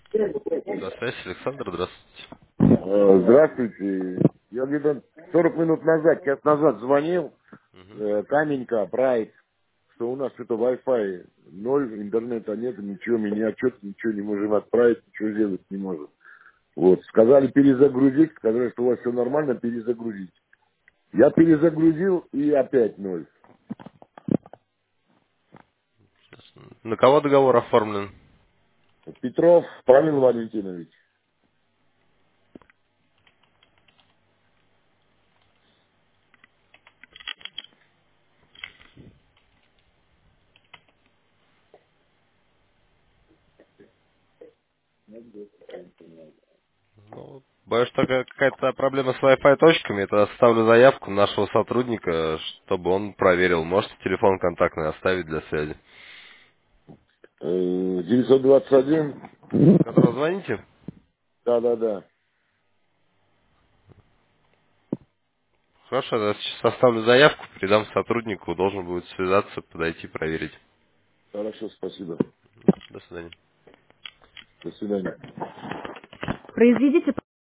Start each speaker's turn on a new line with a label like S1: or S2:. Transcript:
S1: На связи Александр, здравствуйте.
S2: Здравствуйте. Я где-то 40 минут назад, час назад звонил,
S1: Мгм.
S2: Каменька, Прайд, что у нас что-то Wi-Fi ноль, интернета нет, ничего, мини отчет, ничего не можем отправить, ничего сделать не можем. Вот, сказали перезагрузить, сказали, что у вас все нормально, перезагрузить. Я перезагрузил и опять ноль.
S1: На кого договор оформлен?
S2: Петров Павел Валентинович.
S1: Ну, боюсь, что какая-то проблема с Wi-Fi точками. Это оставлю заявку нашего сотрудника, чтобы он проверил. Можете телефон контактный оставить для связи.
S2: 921.
S1: С которого звоните?
S2: Да.
S1: Хорошо, я сейчас оставлю заявку, передам сотруднику, должен будет связаться, подойти, проверить.
S2: Хорошо, спасибо.
S1: До свидания.
S2: До свидания.
S3: Произведите